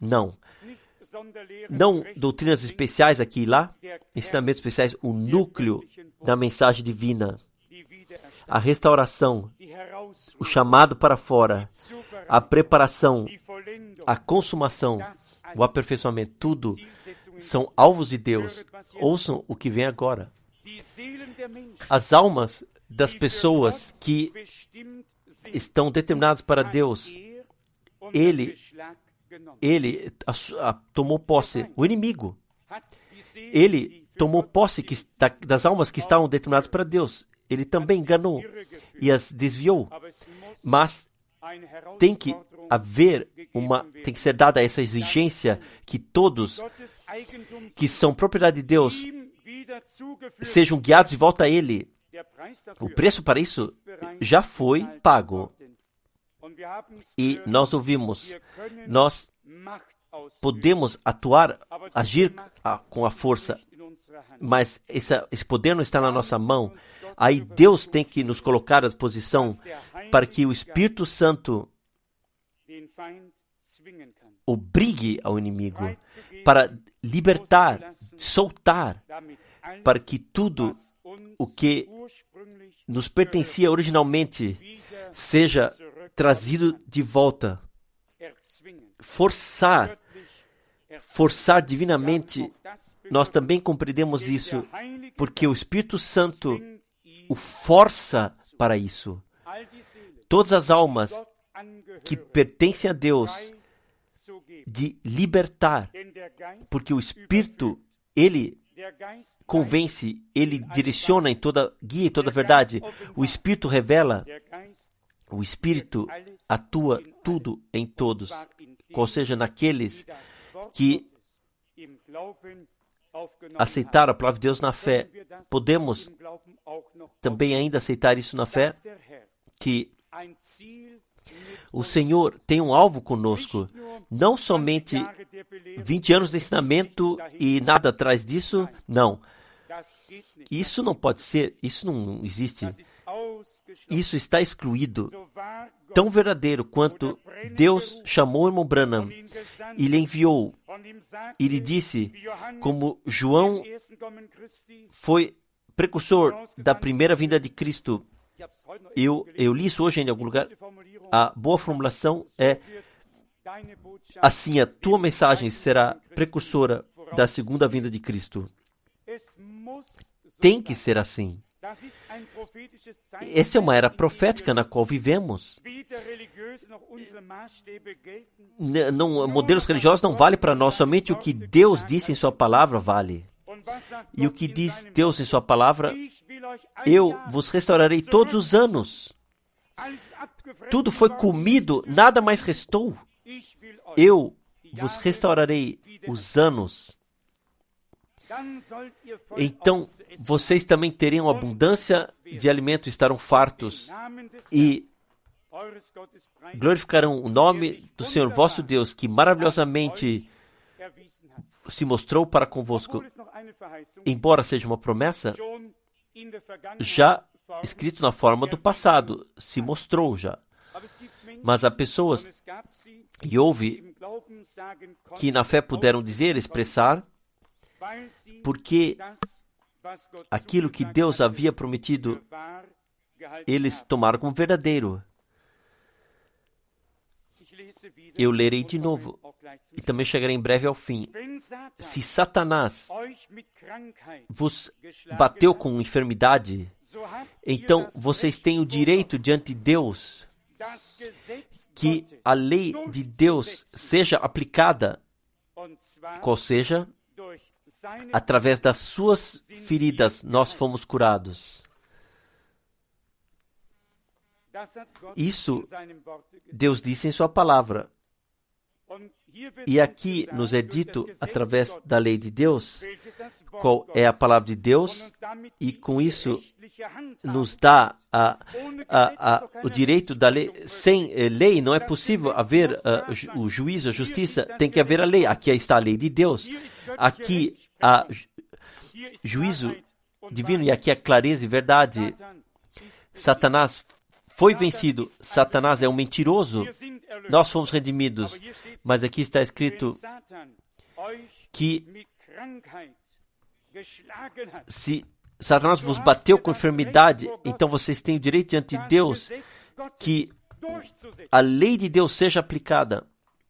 Não doutrinas especiais aqui e lá, ensinamentos especiais, o núcleo da mensagem divina, a restauração, o chamado para fora, a preparação, a consumação, o aperfeiçoamento, tudo são alvos de Deus. Ouçam o que vem agora. As almas das pessoas que estão determinadas para Deus, Ele tomou posse. O inimigo, ele tomou posse das almas que estavam determinadas para Deus. Ele também enganou e as desviou. Mas tem que ser dada essa exigência que todos que são propriedade de Deus sejam guiados de volta a Ele. O preço para isso já foi pago. E nós ouvimos, nós podemos agir com a força, mas esse poder não está na nossa mão. Aí Deus tem que nos colocar à disposição para que o Espírito Santo obrigue ao inimigo, para libertar, soltar, para que tudo o que nos pertencia originalmente seja trazido de volta. Forçar divinamente. Nós também compreendemos isso, porque o Espírito Santo o força para isso. Todas as almas que pertencem a Deus, de libertar, porque o Espírito, Ele convence, Ele direciona em toda guia e toda verdade. O Espírito revela, o Espírito atua tudo em todos, ou seja, naqueles que aceitaram a palavra de Deus na fé. Podemos também ainda aceitar isso na fé, que o Senhor tem um alvo conosco, não somente 20 anos de ensinamento e nada atrás disso, não. Isso não pode ser, isso não existe. Isso está excluído. Tão verdadeiro quanto Deus chamou o irmão Branham e lhe enviou, e lhe disse, como João foi precursor da primeira vinda de Cristo. Eu li isso hoje em algum lugar. A boa formulação é assim: a tua mensagem será precursora da segunda vinda de Cristo. Tem que ser assim. Essa é uma era profética na qual vivemos. Modelos religiosos não valem para nós, somente o que Deus disse em sua palavra vale. E o que diz Deus em sua palavra: eu vos restaurarei todos os anos. Tudo foi comido, nada mais restou. Eu vos restaurarei os anos. Então, vocês também teriam abundância de alimento, estarão fartos e glorificarão o nome do Senhor vosso Deus, que maravilhosamente se mostrou para convosco. Embora seja uma promessa, já escrito na forma do passado, se mostrou já. Mas há pessoas, e houve, que na fé puderam dizer, expressar, porque aquilo que Deus havia prometido, eles tomaram como verdadeiro. Eu lerei de novo, e também chegarei em breve ao fim. Se Satanás vos bateu com enfermidade, então vocês têm o direito diante de Deus que a lei de Deus seja aplicada, ou seja, através das suas feridas nós fomos curados. Isso Deus disse em sua palavra. E aqui nos é dito, através da lei de Deus, qual é a palavra de Deus, e com isso nos dá o direito da lei. Sem lei não é possível haver o juízo, a justiça, tem que haver a lei. Aqui está a lei de Deus. Aqui há juízo divino e aqui há clareza e verdade. Satanás foi vencido. Satanás é um mentiroso. Nós fomos redimidos. Mas aqui está escrito que se Satanás vos bateu com enfermidade, então vocês têm o direito diante de Deus que a lei de Deus seja aplicada.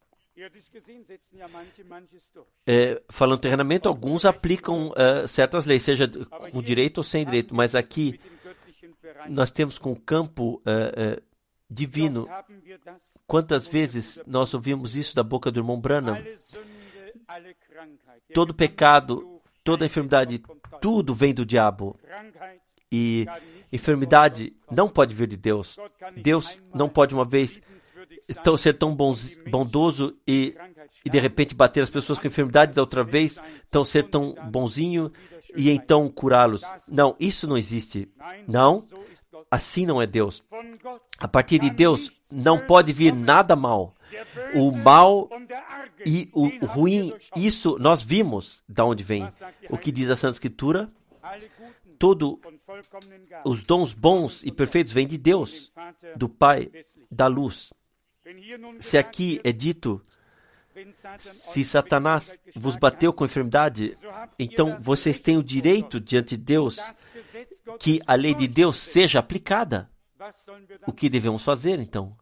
Falando terrenamente, alguns aplicam certas leis, seja com direito ou sem direito, mas aqui nós temos com o campo divino. Quantas vezes nós ouvimos isso da boca do irmão Branham? Todo pecado toda enfermidade, tudo vem do diabo. E enfermidade não pode vir de Deus. Deus não pode uma vez ser tão bondoso e de repente bater as pessoas com enfermidade, da outra vez então ser tão bonzinho e então curá-los. Não, isso não existe. Não, assim não é Deus. A partir de Deus não pode vir nada mal. O mal e o ruim, isso nós vimos de onde vem. O que diz a Santa Escritura? Todos os dons bons e perfeitos vêm de Deus, do Pai da luz. Se aqui é dito, se Satanás vos bateu com enfermidade, então vocês têm o direito diante de Deus que a lei de Deus seja aplicada. O que devemos fazer, então?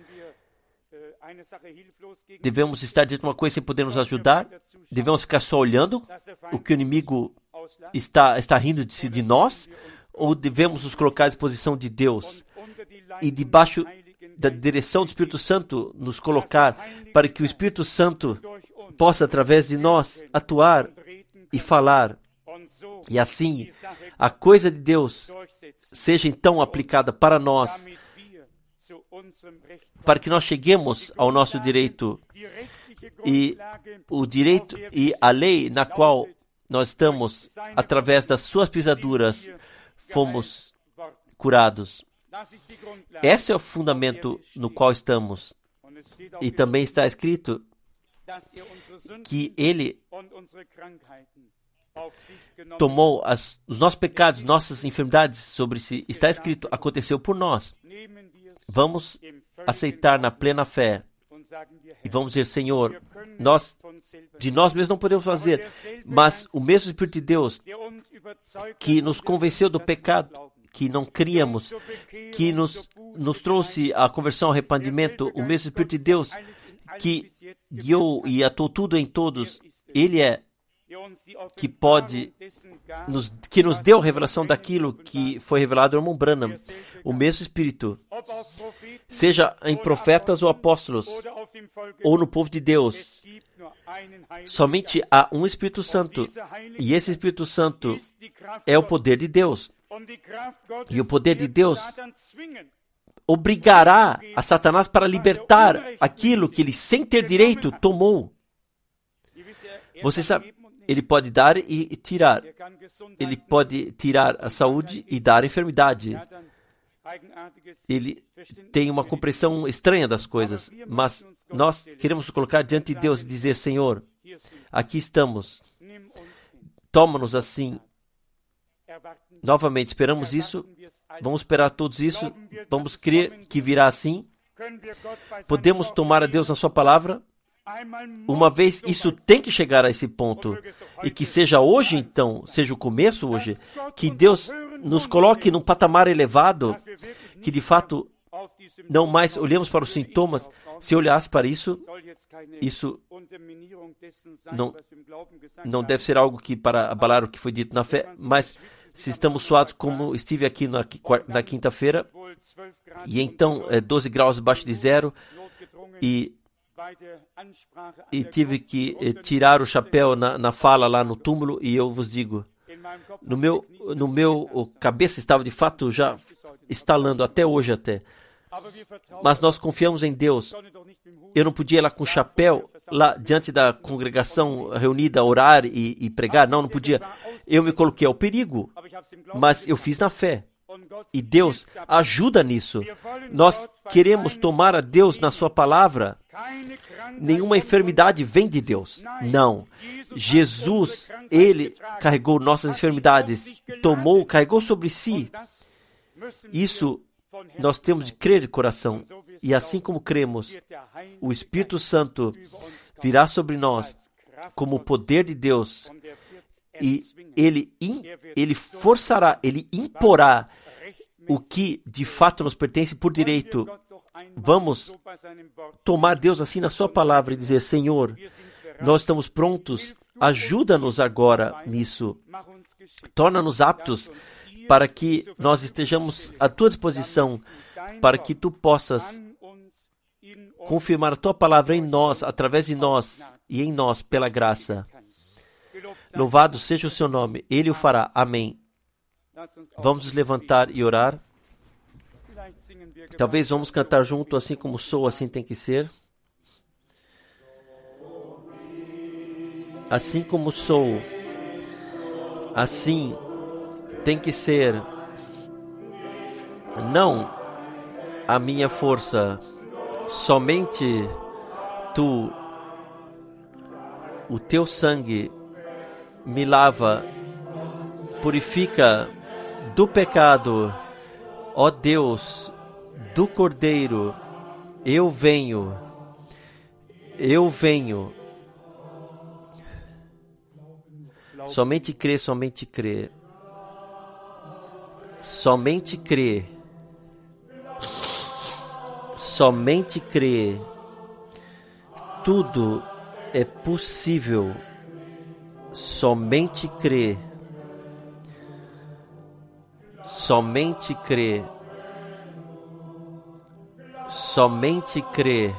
Devemos estar diante de uma coisa sem poder nos ajudar? Devemos ficar só olhando o que o inimigo está rindo de nós? Ou devemos nos colocar à disposição de Deus e debaixo da direção do Espírito Santo nos colocar para que o Espírito Santo possa, através de nós, atuar e falar? E assim, a coisa de Deus seja então aplicada para nós, para que nós cheguemos ao nosso direito. E o direito e a lei na qual nós estamos, através das suas pisaduras, fomos curados. Esse é o fundamento no qual estamos. E também está escrito que Ele tomou os nossos pecados, nossas enfermidades sobre si. Está escrito, aconteceu por nós. Vamos aceitar na plena fé e vamos dizer, Senhor, de nós mesmos não podemos fazer, mas o mesmo Espírito de Deus que nos convenceu do pecado, que não criamos, que nos trouxe a conversão ao arrependimento, o mesmo Espírito de Deus que guiou e atuou tudo em todos, Ele é que nos deu a revelação daquilo que foi revelado ao irmão Branham. O mesmo Espírito, seja em profetas ou apóstolos, ou no povo de Deus, somente há um Espírito Santo, e esse Espírito Santo é o poder de Deus. E o poder de Deus obrigará a Satanás para libertar aquilo que ele, sem ter direito, tomou. Você sabe, ele pode dar e tirar. Ele pode tirar a saúde e dar a enfermidade. Ele tem uma compreensão estranha das coisas, mas nós queremos nos colocar diante de Deus e dizer, Senhor, aqui estamos. Toma-nos assim. Novamente, esperamos isso. Vamos esperar todos isso. Vamos crer que virá assim. Podemos tomar a Deus na sua palavra. Uma vez, isso tem que chegar a esse ponto. E que seja hoje, então, seja o começo hoje, que Deus nos coloque num patamar elevado, que de fato não mais olhemos para os sintomas. Se olhasse para isso não deve ser algo que para abalar o que foi dito na fé, mas se estamos suados como estive aqui na quinta-feira, e então 12 graus abaixo de zero, e tive que tirar o chapéu na fala lá no túmulo, e eu vos digo, no meu cabeça estava de fato já estalando, até hoje até. Mas nós confiamos em Deus. Eu não podia ir lá com o chapéu, lá diante da congregação reunida, orar e pregar. Não podia. Eu me coloquei ao perigo, mas eu fiz na fé. E Deus ajuda nisso. Nós queremos tomar a Deus na sua palavra. Nenhuma enfermidade vem de Deus. Não. Jesus, Ele carregou nossas enfermidades, carregou sobre si. Isso nós temos de crer de coração. E assim como cremos, o Espírito Santo virá sobre nós como o poder de Deus. E ele forçará, ele imporá o que de fato nos pertence por direito. Vamos tomar Deus assim na sua palavra e dizer, Senhor, nós estamos prontos, ajuda-nos agora nisso. Torna-nos aptos para que nós estejamos à tua disposição, para que tu possas confirmar a tua palavra em nós, através de nós e em nós, pela graça. Louvado seja o seu nome. Ele o fará. Amém. Vamos nos levantar e orar. Talvez vamos cantar junto, assim como sou, assim tem que ser. Assim como sou, assim tem que ser. Não a minha força, somente tu. O teu sangue me lava, purifica do pecado. Ó Deus, do Cordeiro, eu venho. Somente crê, somente crê. Somente crê. Somente crê. Tudo é possível. Somente crê. Somente crê. Somente crê.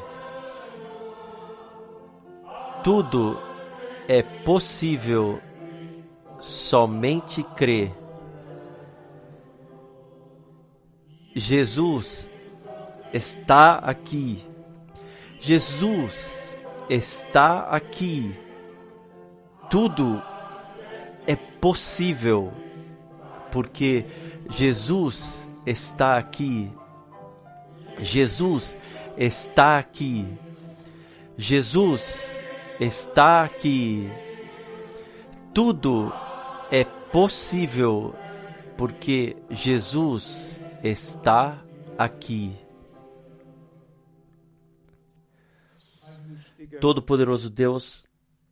Tudo é possível. Somente crê. Jesus está aqui. Jesus está aqui. Tudo é possível, porque Jesus está aqui. Jesus está aqui. Jesus está aqui. Tudo é possível, porque Jesus está aqui. Todo-Poderoso Deus,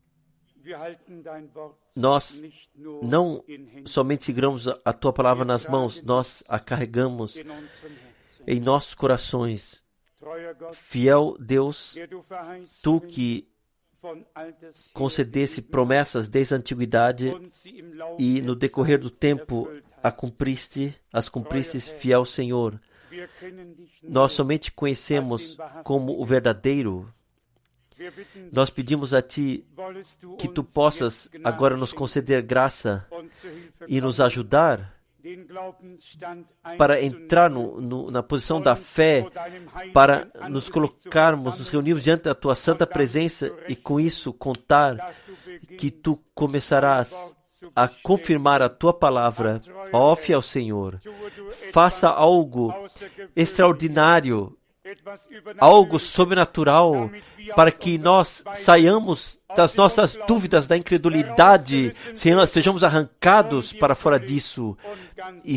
nós não somente seguramos a Tua Palavra nas mãos, nós a carregamos em nossos corações. Fiel Deus, Tu que concedesse promessas desde a antiguidade e no decorrer do tempo as cumpriste, fiel Senhor. Nós somente conhecemos como o verdadeiro. Nós pedimos a Ti que Tu possas agora nos conceder graça e nos ajudar para entrar na posição da fé, para nos colocarmos, nos reunirmos diante da Tua santa presença e com isso contar que Tu começarás a confirmar a Tua palavra. Ó fiel Senhor, faça algo extraordinário, algo sobrenatural, para que nós saiamos das nossas dúvidas, da incredulidade, sejamos arrancados para fora disso e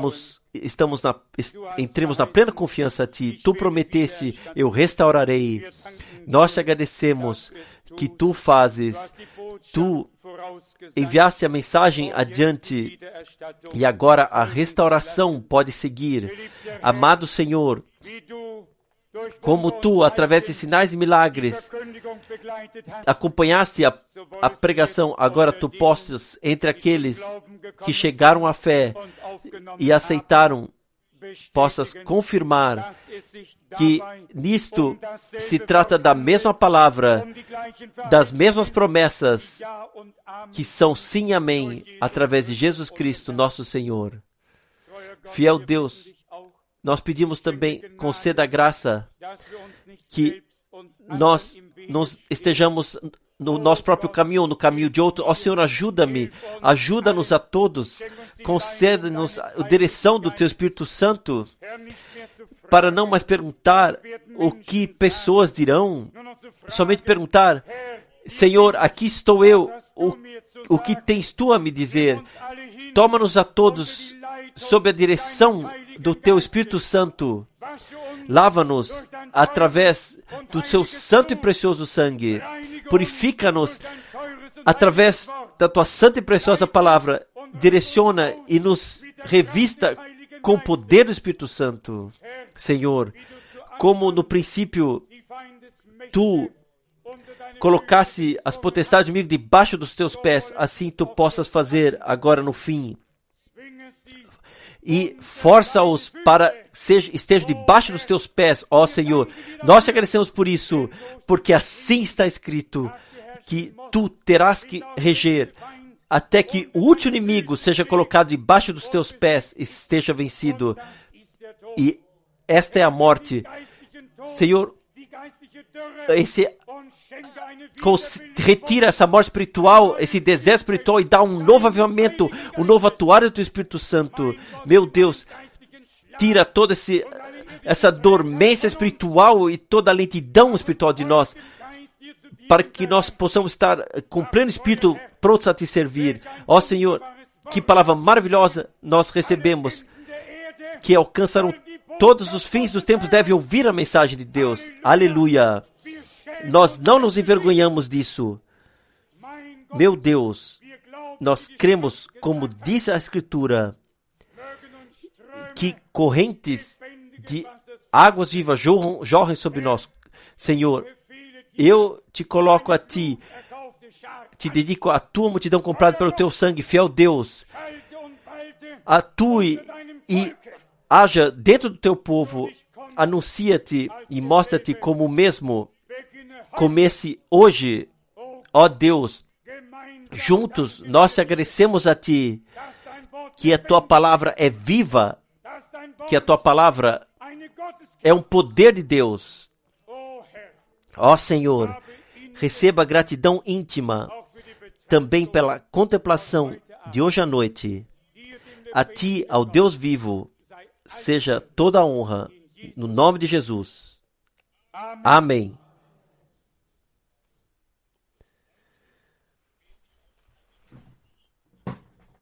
entremos na plena confiança a Ti. Tu prometeste, eu restaurarei. Nós te agradecemos que Tu fazes, Tu enviaste a mensagem adiante e agora a restauração pode seguir. Amado Senhor, como Tu, através de sinais e milagres, acompanhaste a pregação, agora Tu possas, entre aqueles que chegaram à fé e aceitaram, possas confirmar que nisto se trata da mesma palavra, das mesmas promessas, que são sim e amém, através de Jesus Cristo, nosso Senhor. Fiel Deus, nós pedimos também, conceda a graça que nós não estejamos no nosso próprio caminho ou no caminho de outro. Ó Senhor, ajuda-nos a todos, concede-nos a direção do Teu Espírito Santo, para não mais perguntar o que pessoas dirão, somente perguntar, Senhor, aqui estou eu, o que tens Tu a me dizer? Toma-nos a todos sob a direção do Teu Espírito Santo. Lava-nos através do Seu santo e precioso sangue. Purifica-nos através da Tua santa e preciosa palavra. Direciona e nos revista com o poder do Espírito Santo. Senhor, como no princípio Tu colocasse as potestades do inimigo debaixo dos Teus pés, assim Tu possas fazer agora no fim. E força-os para estejam debaixo dos Teus pés, ó Senhor. Nós te agradecemos por isso, porque assim está escrito, que Tu terás que reger até que o último inimigo seja colocado debaixo dos teus pés e esteja vencido. E esta é a morte. Senhor, retira essa morte espiritual, esse deserto espiritual e dá um novo avivamento, um novo atuar do teu Espírito Santo. Meu Deus, tira toda essa dormência espiritual e toda a lentidão espiritual de nós, para que nós possamos estar com pleno espírito prontos a te servir. Ó Senhor, que palavra maravilhosa nós recebemos, que alcançaram todos os fins dos tempos devem ouvir a mensagem de Deus. Aleluia! Nós não nos envergonhamos disso. Meu Deus, nós cremos, como diz a Escritura, que correntes de águas vivas jorrem sobre nós. Senhor, eu te coloco a ti, te dedico à tua multidão comprada pelo teu sangue, fiel Deus. Atue e haja dentro do teu povo, anuncia-te e mostra-te como o mesmo comece hoje. Ó Deus, juntos nós te agradecemos a ti, que a tua palavra é viva, que a tua palavra é um poder de Deus. Ó Senhor, receba gratidão íntima também pela contemplação de hoje à noite. A ti, ao Deus vivo, seja toda a honra, no nome de Jesus. Amém.